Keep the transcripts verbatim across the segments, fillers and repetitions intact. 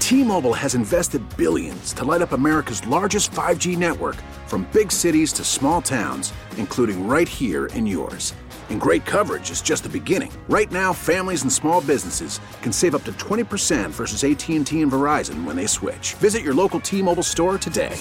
T-Mobile has invested billions to light up America's largest five G network, from big cities to small towns, including right here in yours. And great coverage is just the beginning. Right now, families and small businesses can save up to twenty percent versus A T and T and Verizon when they switch. Visit your local T-Mobile store today.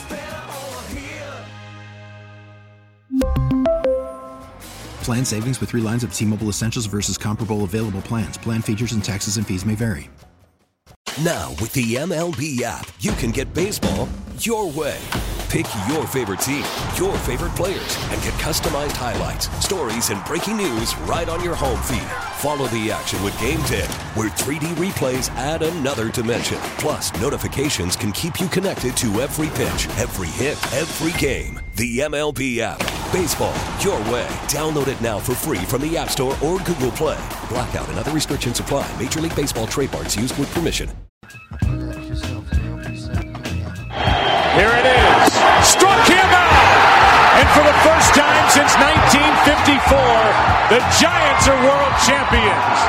Plan savings with three lines of T-Mobile Essentials versus comparable available plans. Plan features and taxes and fees may vary. Now, with the M L B app, you can get baseball your way. Pick your favorite team, your favorite players, and get customized highlights, stories, and breaking news right on your home feed. Follow the action with Game Day, where three D replays add another dimension. Plus, notifications can keep you connected to every pitch, every hit, every game. The M L B app. Baseball your way. Download it now for free from the App Store or Google Play. Blackout and other restrictions apply. Major League Baseball trademarks used with permission. Here it is. Struck him out! And for the first time since nineteen fifty-four, the Giants are world champions.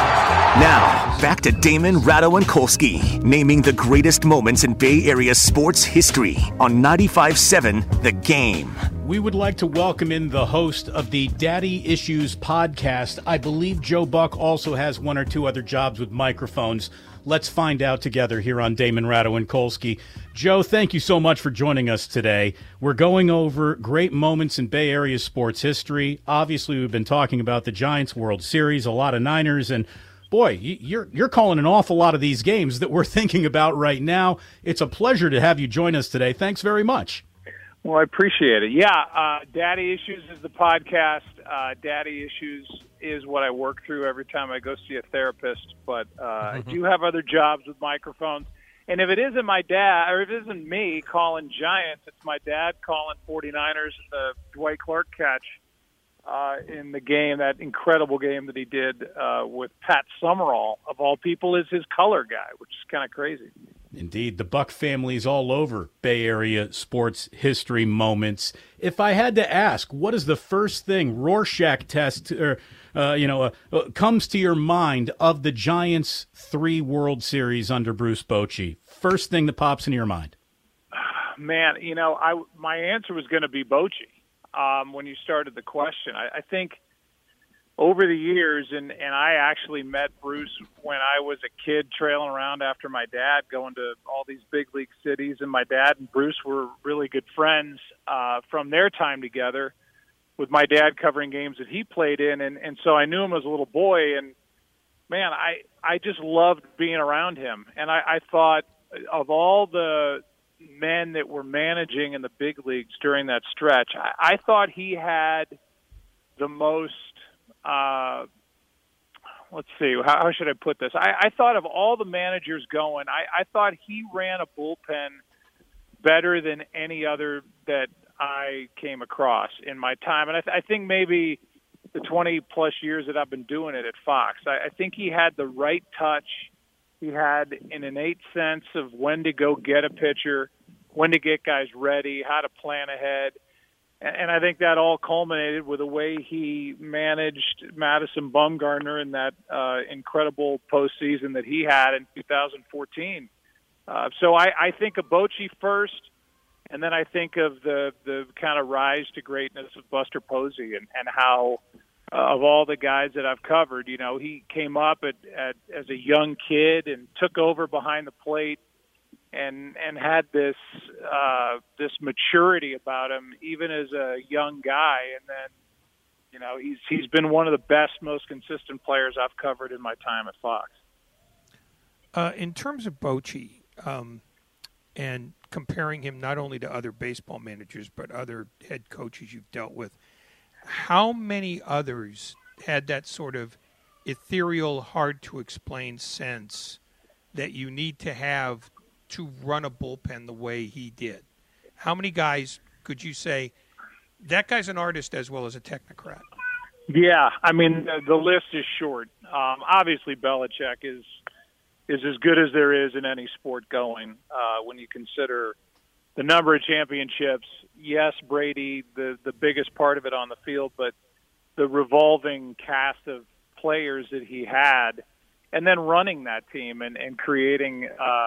Now, back to Damon, Ratto, and Kolsky, naming the greatest moments in Bay Area sports history on ninety-five seven The Game. We would like to welcome in the host of the Daddy Issues podcast. I believe Joe Buck also has one or two other jobs with microphones. Let's find out together here on Damon, Ratto, and Kolsky. Joe, thank you so much for joining us today. We're going over great moments in Bay Area sports history. Obviously, we've been talking about the Giants World Series, a lot of Niners, and boy, you're you're calling an awful lot of these games that we're thinking about right now. It's a pleasure to have you join us today. Thanks very much. Well, I appreciate it. Yeah, uh, Daddy Issues is the podcast. Uh, Daddy Issues is what I work through every time I go see a therapist. But uh, mm-hmm. I do have other jobs with microphones. And if it isn't my dad, or if it isn't me calling Giants, it's my dad calling forty-niners, the Dwight Clark catch uh, in the game, that incredible game that he did uh, with Pat Summerall, of all people, is his color guy, which is kind of crazy. Indeed, the Buck family's all over Bay Area sports history moments. If I had to ask, what is the first thing Rorschach test, or uh, you know, uh, comes to your mind of the Giants' three World Series under Bruce Bochy? First thing that pops into your mind. Man, you know, I my answer was going to be Bochy um, when you started the question. I, I think. Over the years, and, and I actually met Bruce when I was a kid trailing around after my dad, going to all these big league cities, and my dad and Bruce were really good friends uh, from their time together, with my dad covering games that he played in, and, and so I knew him as a little boy, and man, I, I just loved being around him, and I, I thought of all the men that were managing in the big leagues during that stretch, I, I thought he had the most Uh, let's see, how, how should I put this? I, I thought of all the managers going, I, I thought he ran a bullpen better than any other that I came across in my time. And I, th- I think maybe the twenty-plus years that I've been doing it at Fox, I, I think he had the right touch. He had an innate sense of when to go get a pitcher, when to get guys ready, how to plan ahead. And I think that all culminated with the way he managed Madison Bumgarner in that uh, incredible postseason that he had in two thousand fourteen. Uh, so I, I think of Bochy first, and then I think of the, the kind of rise to greatness of Buster Posey, and, and how, uh, of all the guys that I've covered, you know, he came up at, at, as a young kid and took over behind the plate, and and had this uh, this maturity about him, even as a young guy. And then, you know, he's he's been one of the best, most consistent players I've covered in my time at Fox. Uh, in terms of Bochy, um, and comparing him not only to other baseball managers but other head coaches you've dealt with, how many others had that sort of ethereal, hard-to-explain sense that you need to have to run a bullpen the way he did? How many guys could you say, that guy's an artist as well as a technocrat? Yeah, I mean, the, the list is short. Um, obviously, Belichick is is as good as there is in any sport going uh, when you consider the number of championships. Yes, Brady, the, the biggest part of it on the field, but the revolving cast of players that he had, and then running that team and, and creating uh,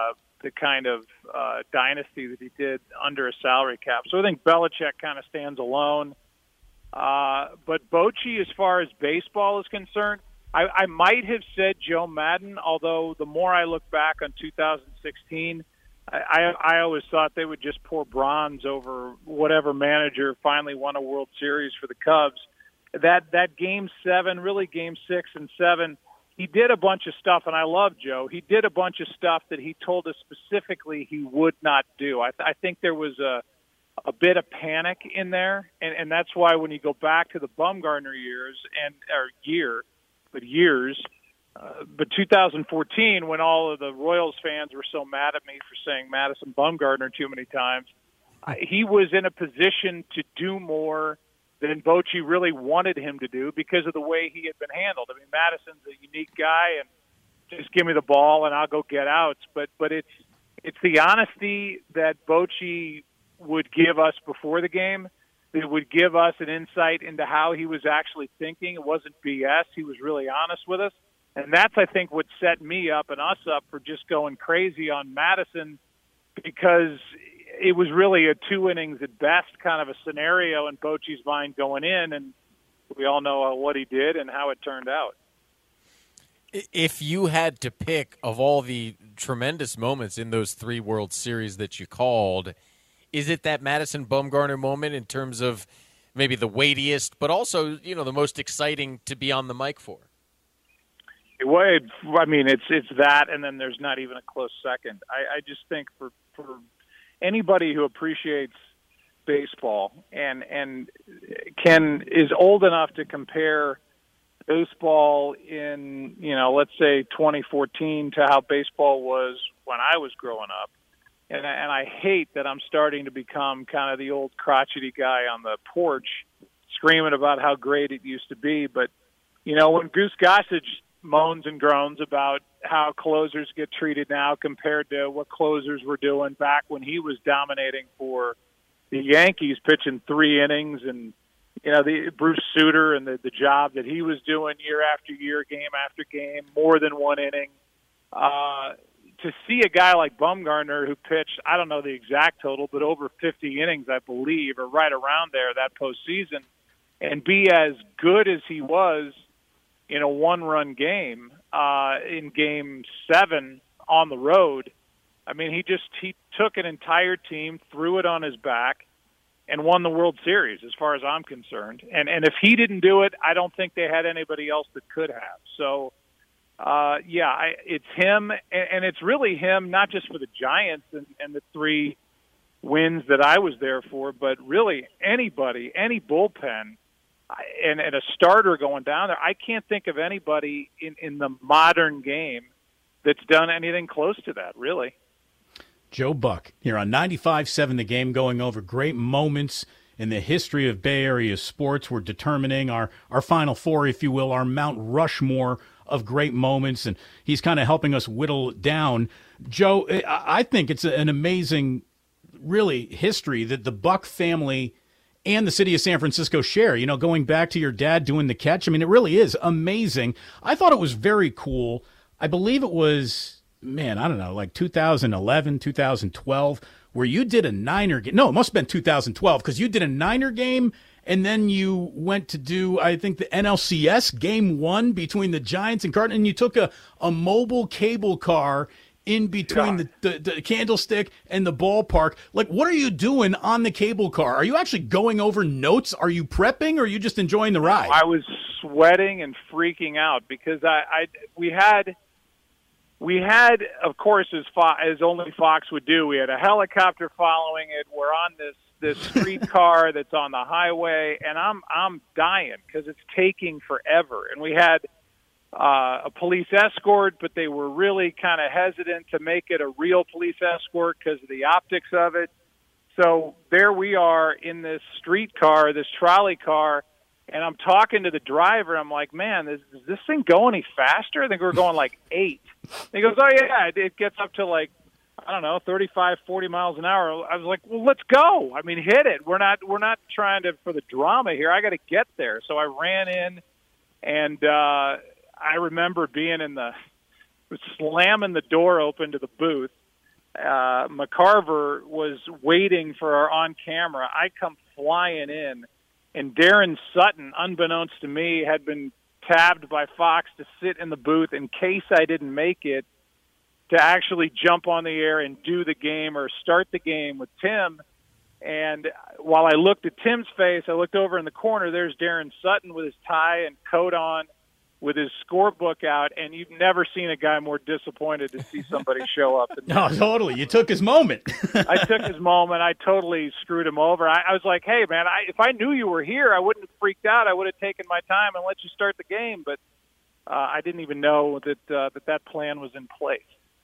the kind of uh, dynasty that he did under a salary cap. So I think Belichick kind of stands alone. Uh, but Bochy, as far as baseball is concerned, I, I might have said Joe Madden, although the more I look back on two thousand sixteen, I, I, I always thought they would just pour bronze over whatever manager finally won a World Series for the Cubs. That that game seven, really game six and seven, he did a bunch of stuff, and I love Joe. He did a bunch of stuff that he told us specifically he would not do. I, I think there was a a bit of panic in there, and, and that's why when you go back to the Bumgarner years and or year, but years, uh, but two thousand fourteen, when all of the Royals fans were so mad at me for saying Madison Bumgarner too many times, I, he was in a position to do more than Bochy really wanted him to do because of the way he had been handled. I mean, Madison's a unique guy, and just give me the ball and I'll go get outs. But but it's it's the honesty that Bochy would give us before the game. It would give us an insight into how he was actually thinking. It wasn't B S. He was really honest with us. And that's, I think, what set me up and us up for just going crazy on Madison, because it was really a two innings at best kind of a scenario in Bochy's mind going in. And we all know what he did and how it turned out. If you had to pick of all the tremendous moments in those three World Series that you called, is it that Madison Bumgarner moment in terms of maybe the weightiest, but also, you know, the most exciting to be on the mic for? Well, I mean, it's it's that, and then there's not even a close second. I, I just think for, for anybody who appreciates baseball and and can is old enough to compare baseball in, you know, let's say twenty fourteen to how baseball was when I was growing up. And I, and I hate that I'm starting to become kind of the old crotchety guy on the porch screaming about how great it used to be. But, you know, when Goose Gossage moans and groans about how closers get treated now compared to what closers were doing back when he was dominating for the Yankees, pitching three innings, and, you know, the Bruce Sutter and the, the job that he was doing year after year, game after game, more than one inning, uh, to see a guy like Bumgarner who pitched, I don't know the exact total, but over fifty innings, I believe, or right around there that postseason, and be as good as he was in a one-run game, uh, in game seven on the road. I mean, he just he took an entire team, threw it on his back, and won the World Series, as far as I'm concerned. And and if he didn't do it, I don't think they had anybody else that could have. So, Uh, yeah, I, it's him, and, and it's really him, not just for the Giants and, and the three wins that I was there for, but really anybody, any bullpen, and, and a starter going down there. I can't think of anybody in, in the modern game that's done anything close to that, really. Joe Buck here on ninety-five seven The Game, going over great moments in the history of Bay Area sports. We're determining our, our Final Four, if you will, our Mount Rushmore of great moments, and he's kind of helping us whittle down. Joe, I think it's an amazing, really, history that the Buck family and the city of San Francisco share. You know, going back to your dad doing the catch, I mean, it really is amazing. I thought it was very cool. I believe it was, man, I don't know, like two thousand eleven, two thousand twelve, where you did a Niner game. No, it must have been two thousand twelve, because you did a Niner game, and then you went to do, I think, the N L C S game one between the Giants and Cardinals, and you took a, a mobile cable car in between yeah. the, the, the Candlestick and the ballpark. Like, what are you doing on the cable car? Are you actually going over notes? Are you prepping, or are you just enjoying the ride? I was sweating and freaking out because I, I we had we had, of course, as Fo- as only Fox would do, we had a helicopter following it. We're on this this street car that's on the highway, and I'm I'm dying because it's taking forever. And we had uh, a police escort, but they were really kind of hesitant to make it a real police escort because of the optics of it. So there we are in this street car, this trolley car, and I'm talking to the driver. I'm like, man, is, does this thing go any faster? I think we we're going like eight. And he goes, oh, yeah, it gets up to like, I don't know, thirty-five, forty miles an hour. I was like, well, let's go. I mean, hit it. We're not we're not trying to for the drama here. I got to get there. So I ran in, and uh, I remember being in the slamming the door open to the booth, uh, McCarver was waiting for our on-camera. I come flying in, and Darren Sutton, unbeknownst to me, had been tabbed by Fox to sit in the booth in case I didn't make it, to actually jump on the air and do the game or start the game with Tim. And while I looked at Tim's face, I looked over in the corner. There's Darren Sutton with his tie and coat on, with his scorebook out, and you've never seen a guy more disappointed to see somebody show up. No, totally. You took his moment. I took his moment. I totally screwed him over. I, I was like, hey, man, I, if I knew you were here, I wouldn't have freaked out. I would have taken my time and let you start the game. But uh, I didn't even know that, uh, that that plan was in place.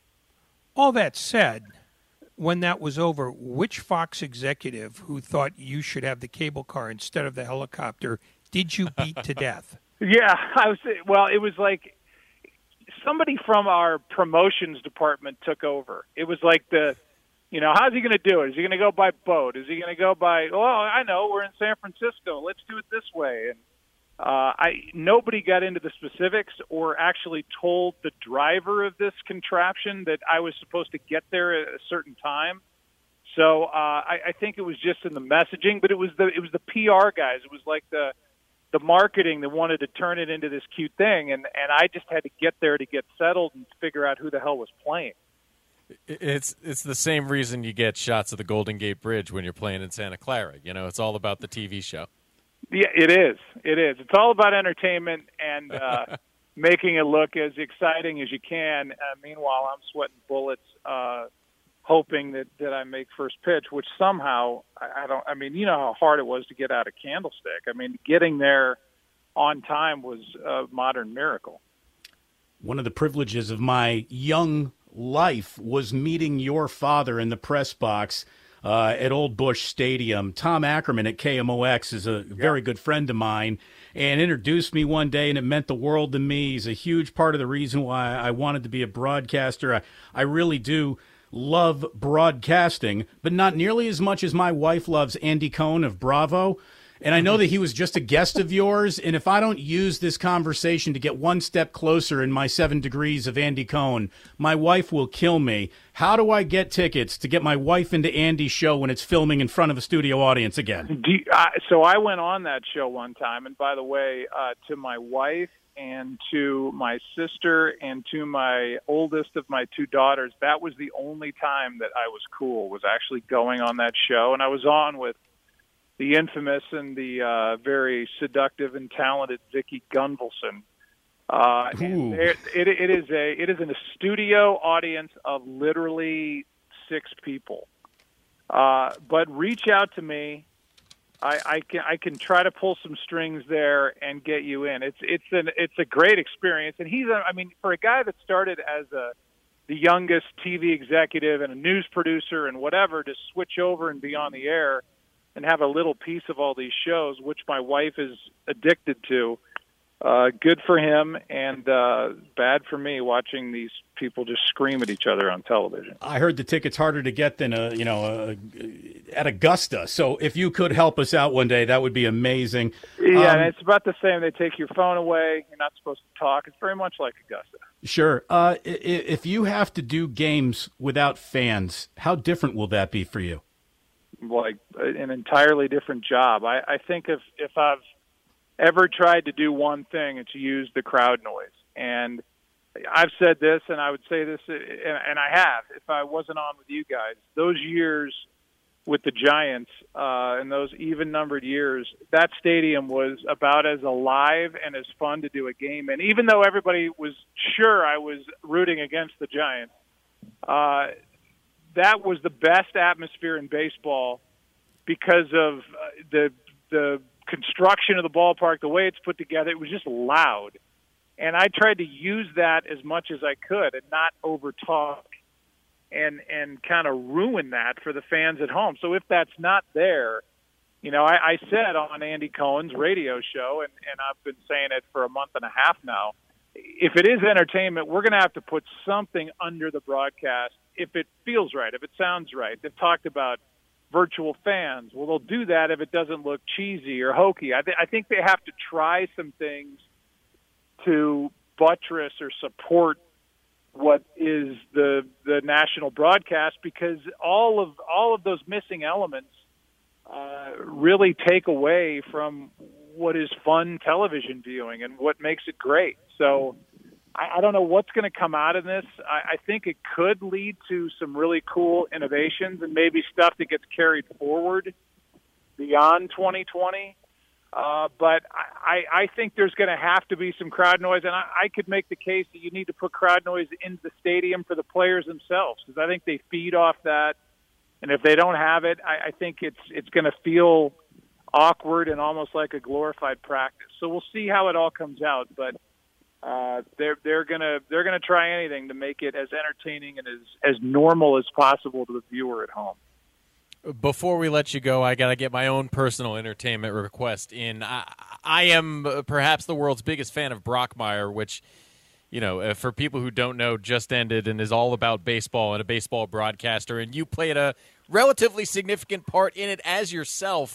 All that said, when that was over, which Fox executive who thought you should have the cable car instead of the helicopter did you beat to death? Yeah, I was. Well, it was like somebody from our promotions department took over. It was like the, you know, how's he going to do it? Is he going to go by boat? Is he going to go by? Oh, I know, we're in San Francisco. Let's do it this way. And uh, I nobody got into the specifics or actually told the driver of this contraption that I was supposed to get there at a certain time. So uh, I, I think it was just in the messaging, but it was the it was the P R guys. It was like the the marketing that wanted to turn it into this cute thing, and, and I just had to get there to get settled and figure out who the hell was playing. It's it's the same reason you get shots of the Golden Gate Bridge when you're playing in Santa Clara. You know, it's all about the T V show. Yeah, it is. It is. It's all about entertainment and uh, making it look as exciting as you can. Uh, meanwhile, I'm sweating bullets, uh, hoping that, that I make first pitch, which somehow I, I don't. I mean, you know how hard it was to get out of Candlestick. I mean, getting there on time was a modern miracle. One of the privileges of my young life was meeting your father in the press box uh, at Old Busch Stadium. Tom Ackerman at K M O X is a very good friend of mine and introduced me one day, and it meant the world to me. He's a huge part of the reason why I wanted to be a broadcaster. I, I really do love broadcasting, but not nearly as much as my wife loves Andy Cohen of Bravo. And I know that he was just a guest of yours, and if I don't use this conversation to get one step closer in my seven degrees of Andy Cohen, my wife will kill me. How do I get tickets to get my wife into Andy's show when it's filming in front of a studio audience again? Do you, uh, so I went on that show one time, and by the way, uh, to my wife and to my sister and to my oldest of my two daughters, that was the only time that I was cool, was actually going on that show. And I was on with the infamous and the uh, very seductive and talented Vicky Gunvalson. Uh, and it, it, it is a it is in a studio audience of literally six people. Uh, but reach out to me. I, I can I can try to pull some strings there and get you in. It's it's an it's a great experience. And he's a, I mean, for a guy that started as a the youngest T V executive and a news producer and whatever, to switch over and be on the air and have a little piece of all these shows, which my wife is addicted to. Uh, good for him, and uh, bad for me watching these people just scream at each other on television. I heard the ticket's harder to get than a, you know a, at Augusta. So if you could help us out one day, that would be amazing. Yeah, um, and it's about the same. They take your phone away. You're not supposed to talk. It's very much like Augusta. Sure. Uh, if you have to do games without fans, how different will that be for you? Like an entirely different job. I, I think if, if I've ever tried to do one thing, it's use the crowd noise. And I've said this, and I would say this, and, and I have, if I wasn't on with you guys, those years with the Giants, uh, and those even-numbered years, that stadium was about as alive and as fun to do a game. And even though everybody was sure I was rooting against the Giants, uh, that was the best atmosphere in baseball because of uh, the the construction of the ballpark, the way it's put together. It was just loud. And I tried to use that as much as I could and not over-talk and, and kind of ruin that for the fans at home. So if that's not there, you know, I, I said on Andy Cohen's radio show, and, and I've been saying it for a month and a half now, if it is entertainment, we're going to have to put something under the broadcast if it feels right, if it sounds right. They've talked about virtual fans. Well, they'll do that if it doesn't look cheesy or hokey. I, th- I think they have to try some things to buttress or support what is the the national broadcast, because all of all of those missing elements uh, really take away from what is fun television viewing and what makes it great. So I, I don't know what's going to come out of this. I, I think it could lead to some really cool innovations and maybe stuff that gets carried forward beyond twenty twenty. Uh, but I, I think there's going to have to be some crowd noise, and I, I could make the case that you need to put crowd noise into the stadium for the players themselves, because I think they feed off that. And if they don't have it, I, I think it's it's going to feel awkward and almost like a glorified practice. So we'll see how it all comes out. But uh, they're they're gonna they're gonna try anything to make it as entertaining and as as normal as possible to the viewer at home. Before we let you go, I got to get my own personal entertainment request in. I, I am perhaps the world's biggest fan of Brockmire, which, you know, for people who don't know, just ended and is all about baseball and a baseball broadcaster, and you played a relatively significant part in it as yourself.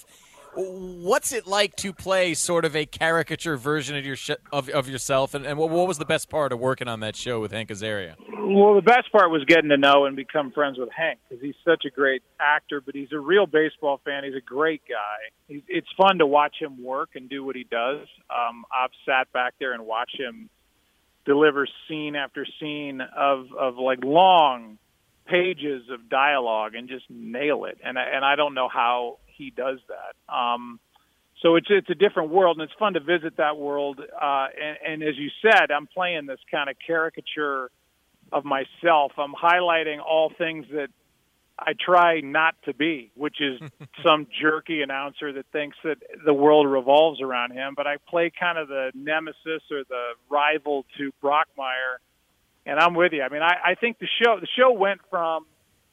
What's it like to play sort of a caricature version of your sh- of, of yourself, and, and what, what was the best part of working on that show with Hank Azaria? Well, the best part was getting to know and become friends with Hank, because he's such a great actor, but he's a real baseball fan. He's a great guy. He's, it's fun to watch him work and do what he does. Um, I've sat back there and watched him deliver scene after scene of, of like long pages of dialogue and just nail it. And, and I don't know how he does that. Um, so it's it's a different world, and it's fun to visit that world. Uh, and, and as you said, I'm playing this kind of caricature of myself. I'm highlighting all things that I try not to be, which is some jerky announcer that thinks that the world revolves around him. But I play kind of the nemesis or the rival to Brockmire, and I'm with you. I mean, I, I think the show the show went from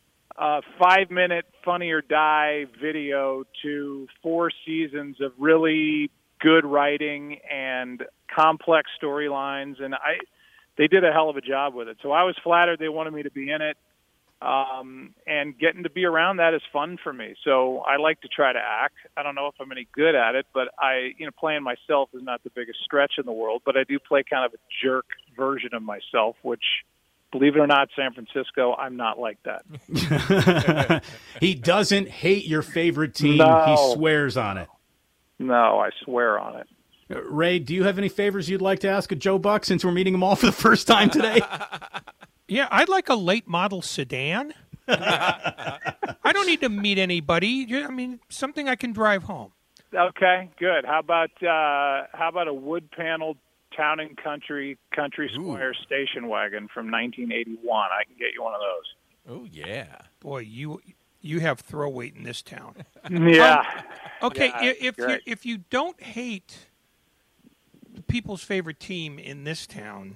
a five-minute Funny or Die video to four seasons of really good writing and complex storylines, and I they did a hell of a job with it. So I was flattered they wanted me to be in it, um, and getting to be around that is fun for me. So I like to try to act. I don't know if I'm any good at it, but I, you know, playing myself is not the biggest stretch in the world, but I do play kind of a jerk version of myself, which, believe it or not, San Francisco, I'm not like that. He doesn't hate your favorite team. No. He swears on it. No, I swear on it. Ray, do you have any favors you'd like to ask of Joe Buck since we're meeting him all for the first time today? Yeah, I'd like a late model sedan. I don't need to meet anybody. I mean, something I can drive home. Okay, good. How about uh, how about a wood paneled Town and Country Country Squire Ooh. station wagon from nineteen eighty-one? I can get you one of those. Oh yeah, boy, you you have throw weight in this town. Yeah. Um, okay, yeah, if you if you don't hate the people's favorite team in this town,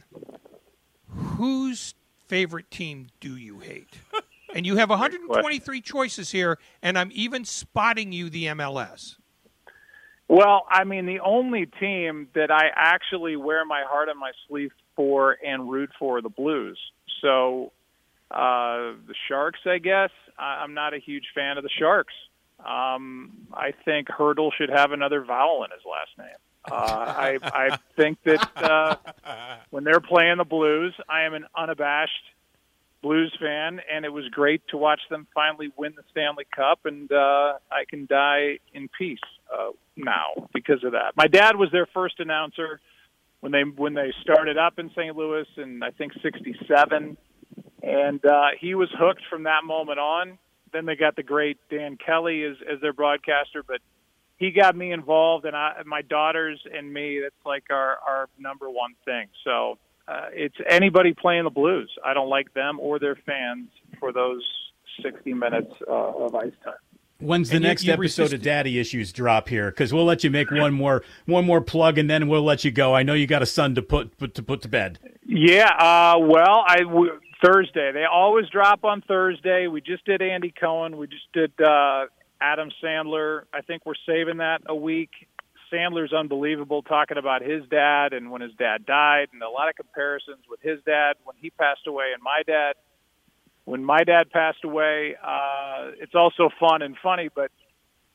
whose favorite team do you hate? And you have one hundred twenty-three choices here, and I'm even spotting you the M L S. Well, I mean, the only team that I actually wear my heart on my sleeve for and root for are the Blues. So uh, the Sharks, I guess. I'm not a huge fan of the Sharks. Um, I think Hurdle should have another vowel in his last name. Uh, I, I think that uh, when they're playing the Blues, I am an unabashed Blues fan, and it was great to watch them finally win the Stanley Cup, and uh, I can die in peace uh, now because of that. My dad was their first announcer when they when they started up in Saint Louis in, I think, sixty-seven, and uh, he was hooked from that moment on. Then they got the great Dan Kelly as, as their broadcaster, but he got me involved, and I, my daughters and me, that's like our, our number one thing. So uh, it's anybody playing the Blues. I don't like them or their fans for those sixty minutes uh, of ice time. When's the and next you, you episode resisted. of Daddy Issues drop here? Because we'll let you make one more one more plug, and then we'll let you go. I know you got a son to put, put to put to bed. Yeah, uh, well, I w- Thursday. They always drop on Thursday. We just did Andy Cohen. We just did uh, Adam Sandler. I think we're saving that a week. Sandler's unbelievable, talking about his dad and when his dad died, and a lot of comparisons with his dad when he passed away and my dad when my dad passed away. Uh, it's also fun and funny, but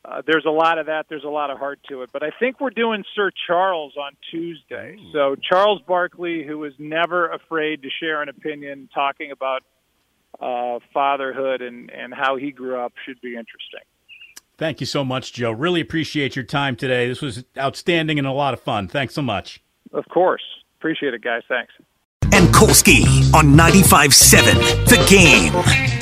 uh, there's a lot of that. There's a lot of heart to it. But I think we're doing Sir Charles on Tuesday. So Charles Barkley, who is never afraid to share an opinion, talking about uh, fatherhood and, and how he grew up, should be interesting. Thank you so much, Joe. Really appreciate your time today. This was outstanding and a lot of fun. Thanks so much. Of course. Appreciate it, guys. Thanks. And Kolsky on ninety-five point seven The Game.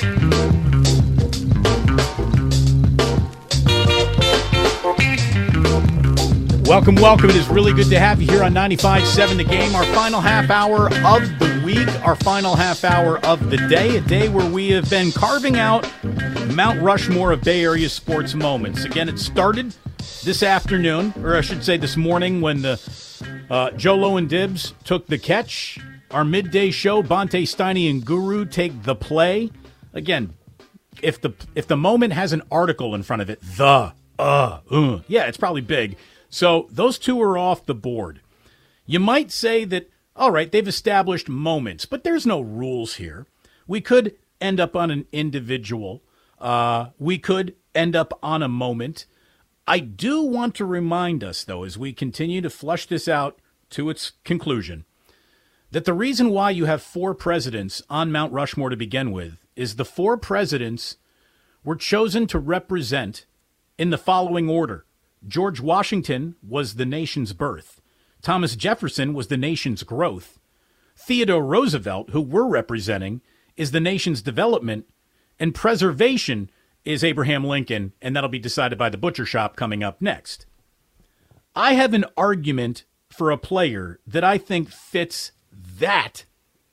Welcome, welcome. It is really good to have you here on ninety-five point seven The Game. Our final half hour of the week, our final half hour of the day, a day where we have been carving out Mount Rushmore of Bay Area sports moments. Again, it started this afternoon, or I should say this morning, when the uh, Jolo and Dibs took the catch. Our midday show, Bonte Steiny and Guru take the play. Again, if the if the moment has an article in front of it, the, uh, uh, yeah, it's probably big. So those two are off the board. You might say that, all right, they've established moments, but there's no rules here. We could end up on an individual. Uh, we could end up on a moment. I do want to remind us, though, as we continue to flush this out to its conclusion, that the reason why you have four presidents on Mount Rushmore to begin with is the four presidents were chosen to represent in the following order. George Washington was the nation's birth. Thomas Jefferson was the nation's growth. Theodore Roosevelt, who we're representing, is the nation's development. And preservation is Abraham Lincoln, and that'll be decided by the butcher shop coming up next. I have an argument for a player that I think fits that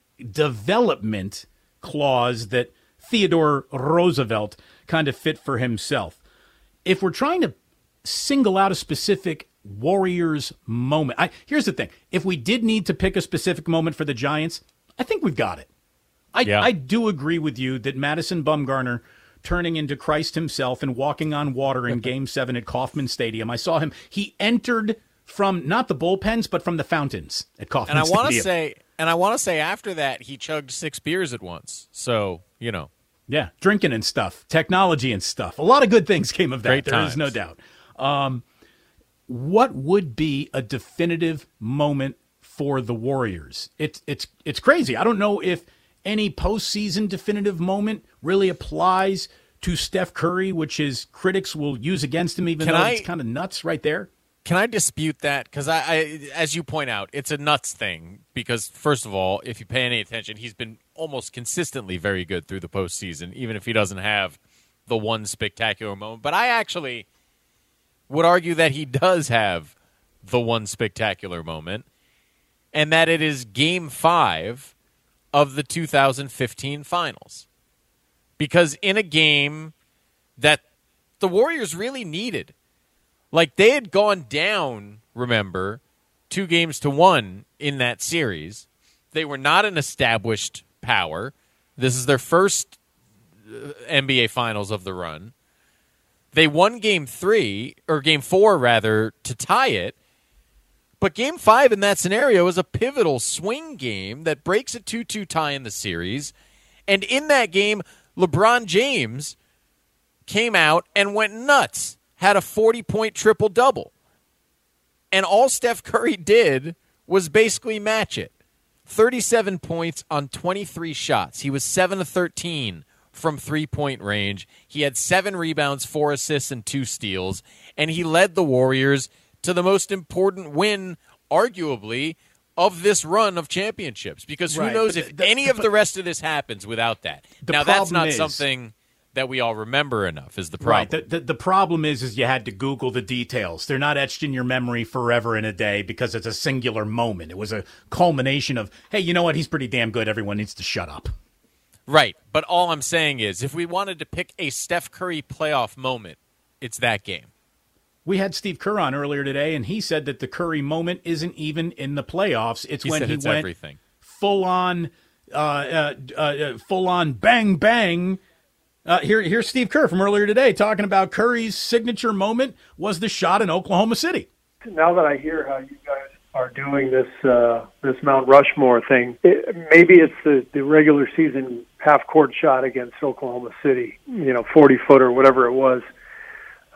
development clause that Theodore Roosevelt kind of fit for himself. If we're trying to single out a specific Warriors moment, I, here's the thing. If we did need to pick a specific moment for the Giants, I think we've got it. I, yeah. I do agree with you that Madison Bumgarner turning into Christ himself and walking on water in Game seven at Kauffman Stadium. I saw him. He entered from not the bullpens, but from the fountains at Kauffman and I Stadium. Want to say, and I want to say after that, he chugged six beers at once. So, you know. Yeah, drinking and stuff, technology and stuff. A lot of good things came of that. Great there times. is no doubt. Um, what would be a definitive moment for the Warriors? It's it's it's crazy. I don't know if any postseason definitive moment really applies to Steph Curry, which his critics will use against him, even Can though I, it's kind of nuts right there. Can I dispute that? Because, I, I, as you point out, it's a nuts thing. Because, first of all, if you pay any attention, he's been almost consistently very good through the postseason, even if he doesn't have the one spectacular moment. But I actually would argue that he does have the one spectacular moment, and that it is Game five of the two thousand fifteen finals. Because in a game that the Warriors really needed, like they had gone down, remember, two games to one in that series. They were not an established power. This is their first N B A Finals of the run. They won game three, or game four, rather, to tie it. But game five in that scenario is a pivotal swing game that breaks a two two tie in the series. And in that game, LeBron James came out and went nuts, had a forty-point triple-double. And all Steph Curry did was basically match it. thirty-seven points on twenty-three shots. He was seven of thirteen from three-point range. He had seven rebounds, four assists, and two steals. And he led the Warriors to the most important win, arguably, of this run of championships. Because who right. knows but if the, any the, of the rest of this happens without that. Now, that's not is, something that we all remember enough is the problem. Right. The, the, the problem is, is you had to Google the details. They're not etched in your memory forever in a day because it's a singular moment. It was a culmination of, hey, you know what? He's pretty damn good. Everyone needs to shut up. Right. But all I'm saying is, if we wanted to pick a Steph Curry playoff moment, it's that game. We had Steve Kerr on earlier today, and he said that the Curry moment isn't even in the playoffs. It's he when said he it's went everything. full on, uh, uh, uh, full on bang bang. Uh, here, here's Steve Kerr from earlier today talking about Curry's signature moment was the shot in Oklahoma City. Now that I hear how you guys are doing this uh, this Mount Rushmore thing, it, maybe it's the, the regular season half court shot against Oklahoma City, you know, forty foot or whatever it was.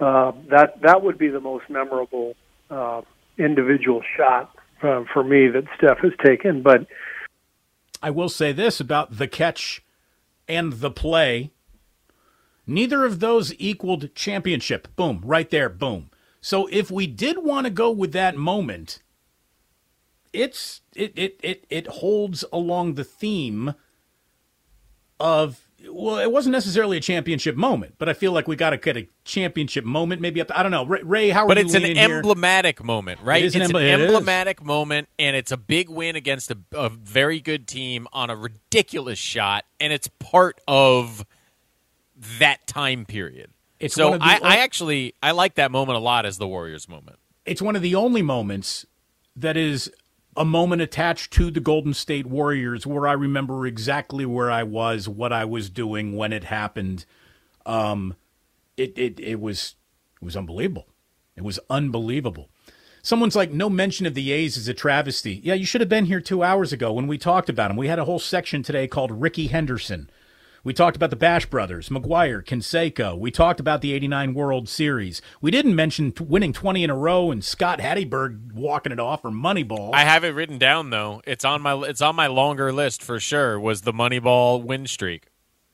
uh, that that would be the most memorable uh, individual shot uh, for me that Steph has taken. But I will say this about the catch and the play. Neither of those equaled championship. Boom, right there, boom. So if we did want to go with that moment, it's it it it, it holds along the theme of, well, it wasn't necessarily a championship moment, but I feel like we got to get a championship moment maybe up to, I don't know. Ray, Ray how are but you it's an leaning here? emblematic moment, right? It is it's an, an embl- emblematic moment, and it's a big win against a, a very good team on a ridiculous shot, and it's part of that time period. It's so one of the I, o- I actually I like that moment a lot as the Warriors moment. It's one of the only moments that is a moment attached to the Golden State Warriors where I remember exactly where I was, what I was doing when it happened. Um, it, it, it was, it was unbelievable. It was unbelievable. Someone's like, no mention of the A's is a travesty. Yeah, you should have been here two hours ago when we talked about him. We had a whole section today called Ricky Henderson. We talked about the Bash Brothers, McGuire, Canseco. We talked about the eighty-nine World Series. We didn't mention t- winning twenty in a row and Scott Hatteberg walking it off or Moneyball. I have it written down though. It's on my it's on my longer list for sure. Was the Moneyball win streak?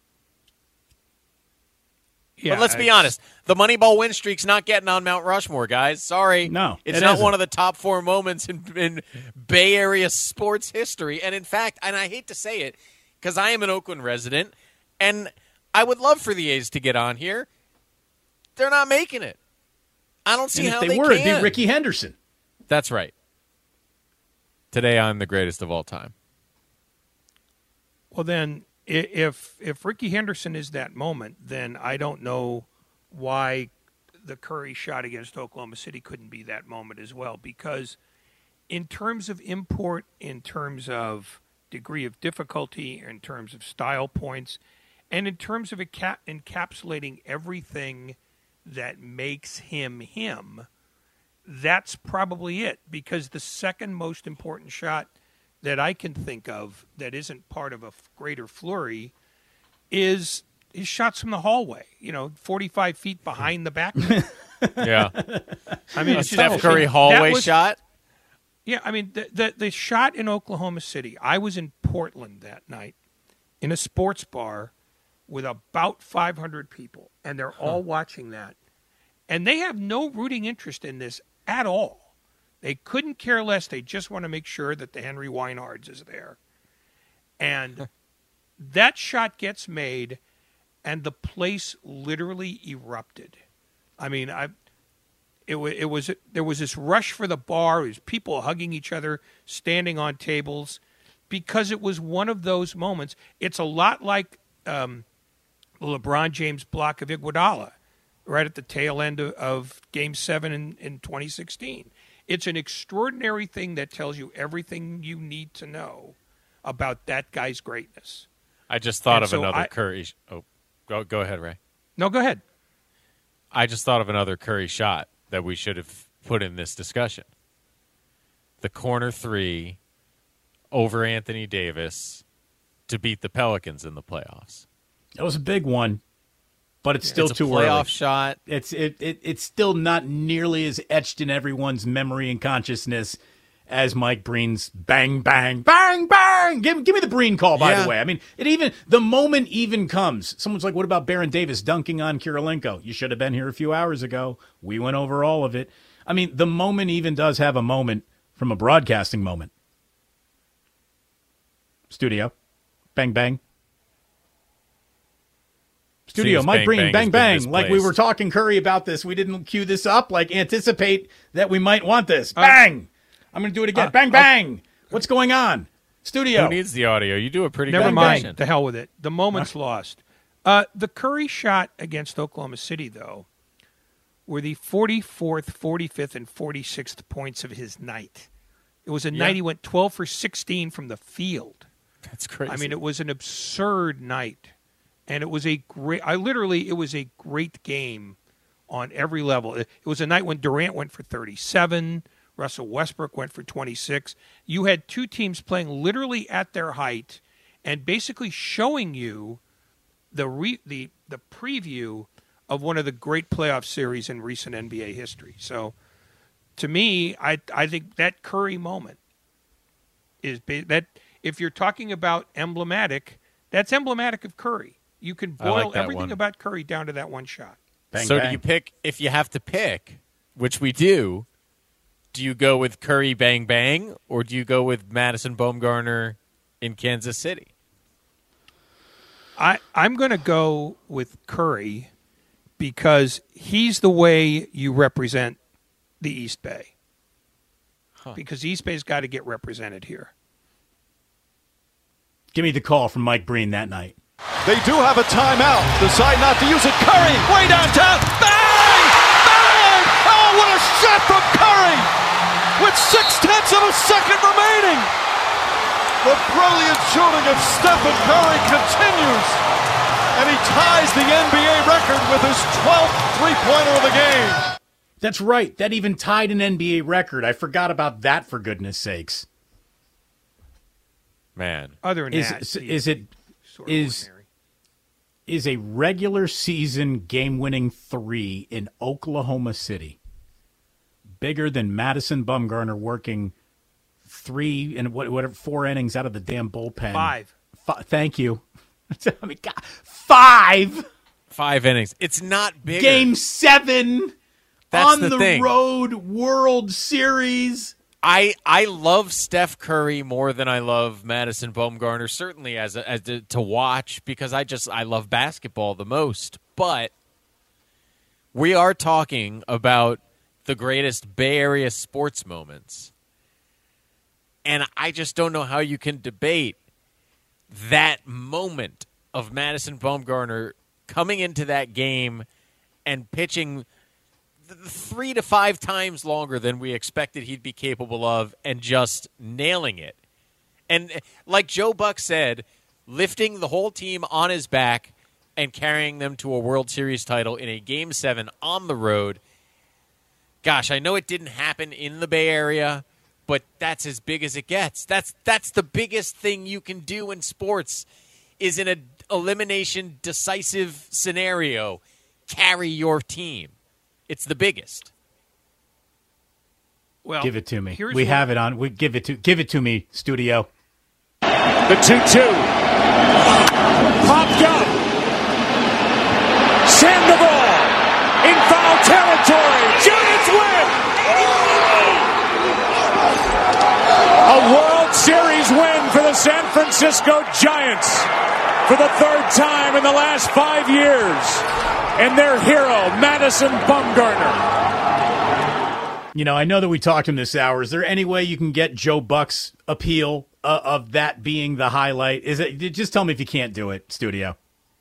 Yeah, but let's be honest, the Moneyball win streak's not getting on Mount Rushmore, guys. Sorry, no, it's it not isn't. one of the top four moments in, in Bay Area sports history. And in fact, and I hate to say it, because I am an Oakland resident. And I would love for the A's to get on here. They're not making it. I don't see and how if they, they were, can. it'd be Ricky Henderson. That's right. Today I'm the greatest of all time. Well, then, i- if if Ricky Henderson is that moment, then I don't know why the Curry shot against Oklahoma City couldn't be that moment as well. Because in terms of import, in terms of degree of difficulty, in terms of style points, and in terms of enca- encapsulating everything that makes him him, that's probably it. Because the second most important shot that I can think of that isn't part of a f- greater flurry is his shots from the hallway, you know, forty-five feet behind the back. Yeah. I mean, a it's Steph just- Curry that hallway was- shot? Yeah, I mean, the, the the shot in Oklahoma City, I was in Portland that night in a sports bar with about five hundred people, and they're all watching that. And they have no rooting interest in this at all. They couldn't care less. They just want to make sure that the Henry Weinhards is there. And that shot gets made, and the place literally erupted. I mean, I... It was, it was there was this rush for the bar. It was people hugging each other, standing on tables, because it was one of those moments. It's a lot like um, the LeBron James block of Iguodala, right at the tail end of, of Game Seven in, in twenty sixteen. It's an extraordinary thing that tells you everything you need to know about that guy's greatness. I just thought And of so another I- Curry. sh- Oh, go go ahead, Ray. No, go ahead. I just thought of another Curry shot that we should have put in this discussion. The corner three over Anthony Davis to beat the Pelicans in the playoffs. That was a big one, but it's still It's a too playoff early. shot. It's it, it it's still not nearly as etched in everyone's memory and consciousness as Mike Breen's bang bang bang bang. Give give me the Breen call, by Yeah. the way. I mean, it even the moment even comes. Someone's like, "What about Baron Davis dunking on Kirilenko?" You should have been here a few hours ago. We went over all of it. I mean, the moment even does have a moment from a broadcasting moment. Studio, bang bang. Studio, Seems Mike bang, Breen, bang bang has been bang. Like we misplaced. were talking Curry about this. We didn't cue this up. Like anticipate that we might want this. Bang! I'm going to do it again. uh, bang uh, bang. What's going on? Studio. Who needs the audio? You do a pretty Never good mind. impression. The hell with it. The moment's lost. Uh, the Curry shot against Oklahoma City, though, were the forty-fourth, forty-fifth, and forty-sixth points of his night. It was a Yeah. night he went twelve for sixteen from the field. That's crazy. I mean, it was an absurd night. And it was a great, I literally, it was a great game on every level. It, it was a night when Durant went for thirty-seven, Russell Westbrook went for twenty-six. You had two teams playing literally at their height and basically showing you the re, the the preview of one of the great playoff series in recent N B A history. So, to me, I I think that Curry moment is that if you're talking about emblematic, that's emblematic of Curry. You can boil like everything one. about Curry down to that one shot. Bang, so bang. do you pick, if you have to pick, which we do, do you go with Curry bang bang, or do you go with Madison Bumgarner in Kansas City? I, I'm going to go with Curry because he's the way you represent the East Bay. Huh. Because East Bay's got to get represented here. Give me the call from Mike Breen that night. They do have a timeout. Decide not to use it. Curry, way downtown. Bang! Bang! Oh, what a shot from Curry! With six-tenths of a second remaining. The brilliant shooting of Stephen Curry continues. And he ties the N B A record with his twelfth three-pointer of the game. That's right. That even tied an N B A record. I forgot about that, for goodness sakes. Man. Other than is, that, is, is it sort of is ordinary. is a regular season game-winning three in Oklahoma City bigger than Madison Bumgarner working three and what whatever four innings out of the damn bullpen? Five. F- thank you. I mean, God, five. Five innings. It's not bigger. Game seven That's on the the, thing. road World Series. I I love Steph Curry more than I love Madison Bumgarner, certainly as a, as to, to watch, because I just I love basketball the most. But we are talking about the greatest Bay Area sports moments, and I just don't know how you can debate that moment of Madison Bumgarner coming into that game and pitching three to five times longer than we expected he'd be capable of and just nailing it. And like Joe Buck said, lifting the whole team on his back and carrying them to a World Series title in a Game seven on the road. Gosh, I know it didn't happen in the Bay Area, but that's as big as it gets. That's that's the biggest thing you can do in sports, is in an elimination decisive scenario, carry your team. It's the biggest. Well, give it to me. We what, have it on. We give it to give it to me, studio. The two two. Popped up. Sandoval in foul territory. Giants win. A World Series win for the San Francisco Giants for the third time in the last five years. And their hero, Madison Bumgarner. You know, I know that we talked in this hour. Is there any way you can get Joe Buck's appeal uh, of that being the highlight? Is it? Just tell me if you can't do it, studio.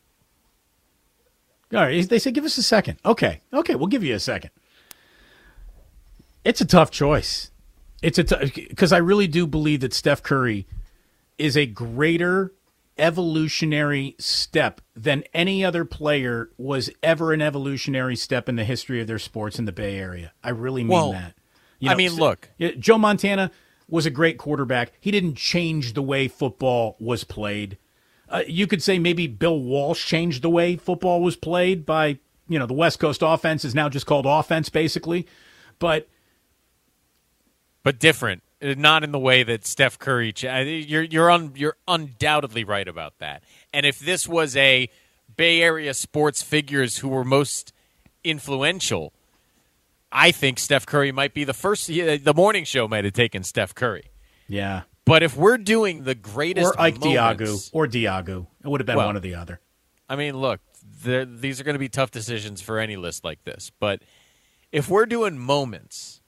All right, they said give us a second. Okay, okay, we'll give you a second. It's a tough choice. It's a because t- I really do believe that Steph Curry is a greater evolutionary step than any other player was ever an evolutionary step in the history of their sports in the Bay Area. I really mean well, that. You know, I mean, look. Joe Montana was a great quarterback. He didn't change the way football was played. Uh, you could say maybe Bill Walsh changed the way football was played by, you know, the West Coast offense is now just called offense, basically. But but different. Not in the way that Steph Curry. You're you're un, you're undoubtedly right about that. And if this was a Bay Area sports figures who were most influential, I think Steph Curry might be the first. The morning show might have taken Steph Curry. Yeah. But if we're doing the greatest, or Ike moments, Diagu, or Diagu, it would have been well, one or the other. I mean, look, these are going to be tough decisions for any list like this. But if we're doing moments.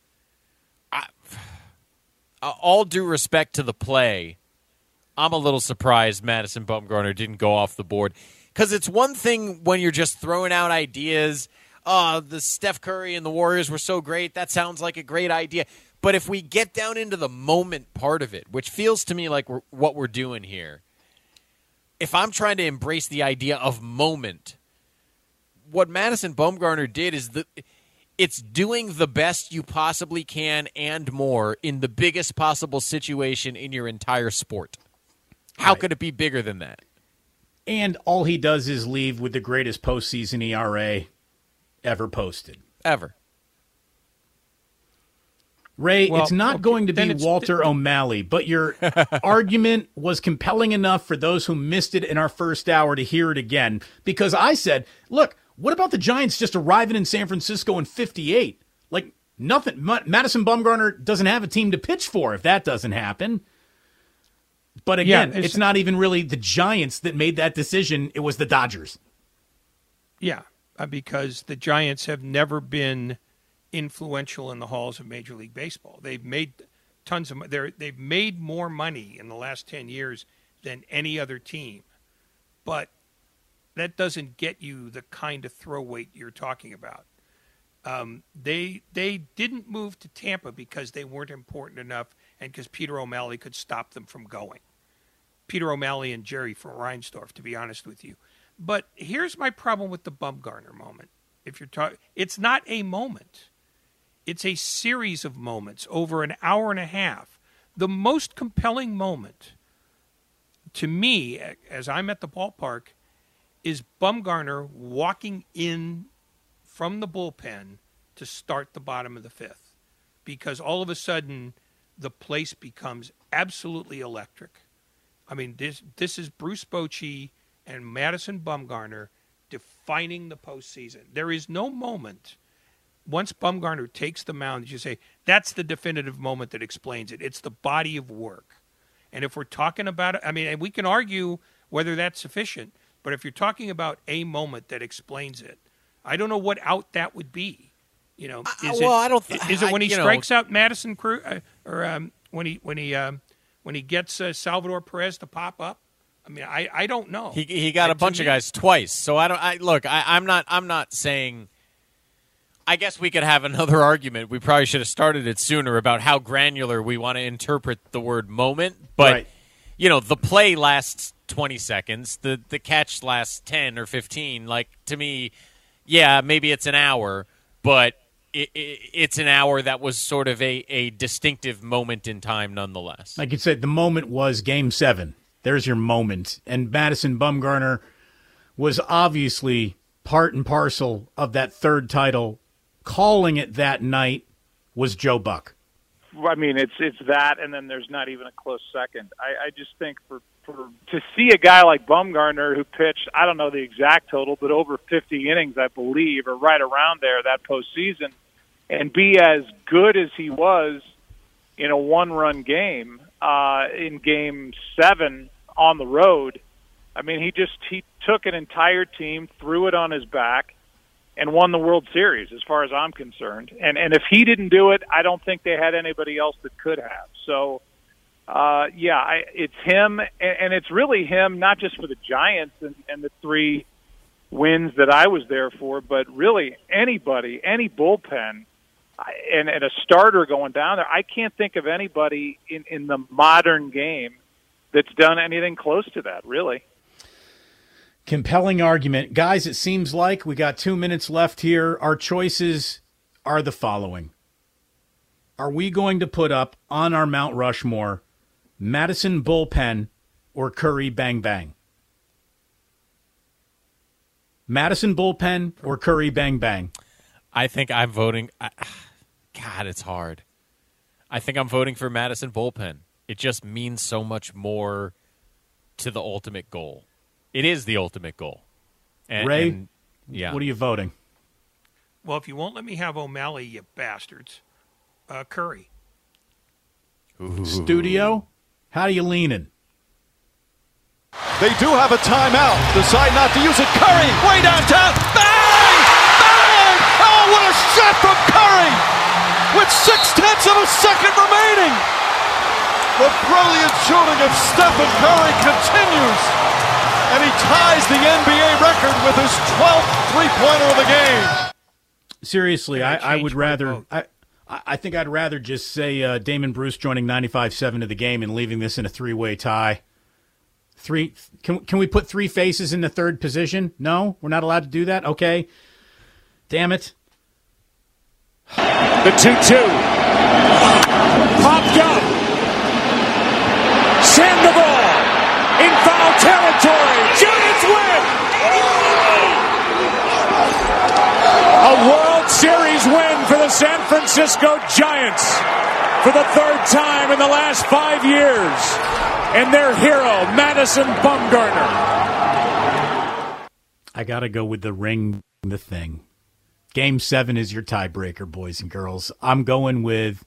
All due respect to the play, I'm a little surprised Madison Bumgarner didn't go off the board. Because it's one thing when you're just throwing out ideas. Oh, the Steph Curry and the Warriors were so great. That sounds like a great idea. But if we get down into the moment part of it, which feels to me like we're, what we're doing here, if I'm trying to embrace the idea of moment, what Madison Bumgarner did is the... It's doing the best you possibly can and more in the biggest possible situation in your entire sport. How right. could it be bigger than that? And all he does is leave with the greatest postseason E R A ever posted. Ever. Ray, Well, it's not okay, going to then be it's- Walter O'Malley, but your argument was compelling enough for those who missed it in our first hour to hear it again. Because I said, look, what about the Giants just arriving in San Francisco in fifty-eight? Like, nothing. Ma- Madison Bumgarner doesn't have a team to pitch for if that doesn't happen. But again, Yeah, it's- it's not even really the Giants that made that decision. It was the Dodgers. Yeah, uh, because the Giants have never been influential in the halls of Major League Baseball. They've made tons of mo- they're, they've made more money in the last ten years than any other team. But that doesn't get you the kind of throw weight you're talking about. Um, they they didn't move to Tampa because they weren't important enough and because Peter O'Malley could stop them from going. Peter O'Malley and Jerry from Reinsdorf, to be honest with you. But here's my problem with the Bumgarner moment. If you're talking, it's not a moment. It's a series of moments over an hour and a half. The most compelling moment to me, as I'm at the ballpark, is Bumgarner walking in from the bullpen to start the bottom of the fifth. Because all of a sudden, the place becomes absolutely electric. I mean, this this is Bruce Bochy and Madison Bumgarner defining the postseason. There is no moment, once Bumgarner takes the mound, that you say, that's the definitive moment that explains it. It's the body of work. And if we're talking about it, I mean, and we can argue whether that's sufficient, but if you're talking about a moment that explains it, I don't know what out that would be. You know, is well, it, I don't th- is it I- when he you know- strikes out Madison Cruz, uh, or um, when he when he um, when he gets uh, Salvador Perez to pop up? I mean, I, I don't know. He he got Uh, a to bunch me- of guys twice. So I don't. I look. I, I'm not. I'm not saying. I guess we could have another argument. We probably should have started it sooner about how granular we want to interpret the word moment. But Right. you know, the play lasts twenty seconds. The the catch lasts ten or fifteen. Like, to me, yeah, maybe it's an hour, but it, it, it's an hour that was sort of a, a distinctive moment in time nonetheless. Like you said, the moment was Game seven. There's your moment. And Madison Bumgarner was obviously part and parcel of that third title. Calling it that night was Joe Buck. I mean, it's it's that, and then there's not even a close second. I, I just think for, for to see a guy like Bumgarner who pitched, I don't know the exact total, but over fifty innings, I believe, or right around there that postseason, and be as good as he was in a one-run game, uh, in Game Seven on the road. I mean, he just he took an entire team, threw it on his back, and won the World Series, as far as I'm concerned. And and if he didn't do it, I don't think they had anybody else that could have. So, uh, yeah, I, it's him, and, and it's really him, not just for the Giants and, and the three wins that I was there for, but really anybody, any bullpen, and, and a starter going down there. I can't think of anybody in, in the modern game that's done anything close to that, really. Compelling argument. Guys, it seems like we got two minutes left here. Our choices are the following. Are we going to put up on our Mount Rushmore Madison Bullpen or Curry Bang Bang? Madison Bullpen or Curry Bang Bang? I think I'm voting. I, God, it's hard. I think I'm voting for Madison Bullpen. It just means so much more to the ultimate goal. It is the ultimate goal. And, Ray, and, yeah. what are you voting? Well, if you won't let me have O'Malley, you bastards, uh, Curry. Ooh. Studio, how are you leaning? They do have a timeout. Decide not to use it. Curry, way downtown. Bang! Bang! Oh, what a shot from Curry! With six-tenths of a second remaining. The brilliant shooting of Stephen Curry continues. And he ties the N B A record with his twelfth three-pointer of the game. Seriously, I I, I would changed my rather. vote. I, I think I'd rather just say uh, Damon Bruce joining ninety-five seven to the game and leaving this in a three-way tie. Three. Can can we put three faces in the third position? No, we're not allowed to do that. Okay. Damn it. The two two. Popped up. Sandoval in foul territory. Giants Giants win! A World Series win for the San Francisco Giants for the third time in the last five years. And their hero, Madison Bumgarner. I got to go with the ring, the thing. Game seven is your tiebreaker, boys and girls. I'm going with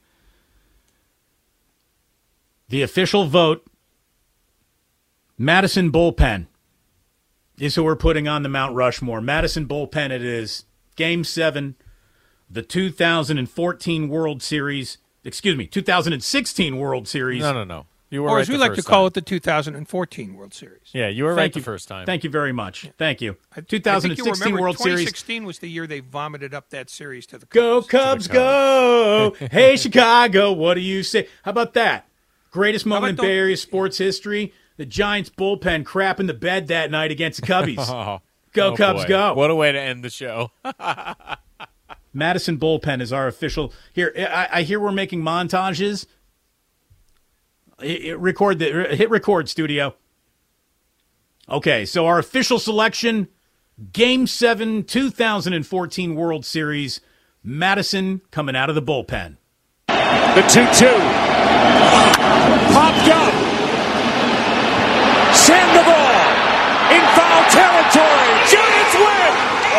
the official vote. Madison Bullpen is who we're putting on the Mount Rushmore. Madison Bullpen it is. Game seven, the two thousand fourteen World Series. Excuse me, two thousand sixteen World Series. No, no, no. You were or right as we the like to first call time. it, the two thousand fourteen World Series. Yeah, you were Thank right you. the first time. Thank you very much. Thank you. I, two thousand sixteen I think you remember, World twenty sixteen Series. twenty sixteen was the year they vomited up that series to the Cubs. Go Cubs, go! Hey, Chicago, what do you say? How about that? Greatest moment in about Bay the- Area sports history, the Giants bullpen crap in the bed that night against the Cubbies. Oh, Go oh Cubs, boy. go! What a way to end the show. Madison Bullpen is our official. Here, I, I hear we're making montages. It, it, record the hit record studio. Okay, so our official selection, Game Seven, two thousand fourteen World Series. Madison coming out of the bullpen. The two two. Popped up. Sandoval in foul territory. Giants win!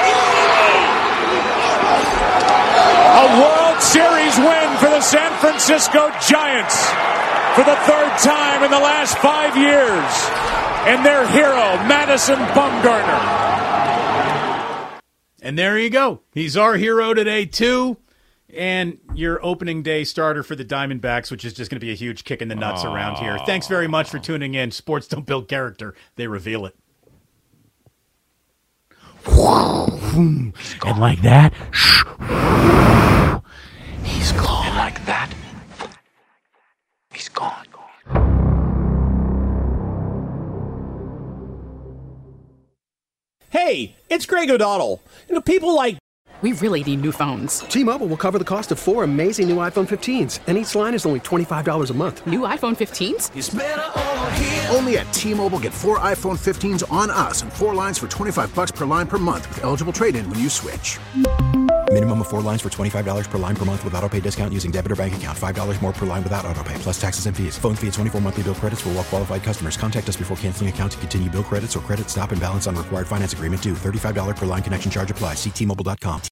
A World Series win for the San Francisco Giants for the third time in the last five years. And their hero, Madison Bumgarner. And there you go. He's our hero today, too. And your opening day starter for the Diamondbacks, which is just going to be a huge kick in the nuts Aww. around here. Thanks very much for tuning in. Sports don't build character. They reveal it. And like that, he's gone. And like that, he's gone. Hey, it's Greg O'Donnell. You know, people like... We really need new phones. T-Mobile will cover the cost of four amazing new iPhone fifteens, and each line is only twenty-five dollars a month. New iPhone fifteens? It's better over here. Only at T-Mobile, get four iPhone fifteens on us and four lines for twenty-five bucks per line per month with eligible trade-in when you switch. Minimum of four lines for twenty-five dollars per line per month with autopay discount using debit or bank account. five dollars more per line without autopay, plus taxes and fees. Phone fee at twenty-four monthly bill credits for well-qualified customers. Contact us before canceling account to continue bill credits or credit stop and balance on required finance agreement due. thirty-five dollars per line connection charge applies. See T Mobile dot com.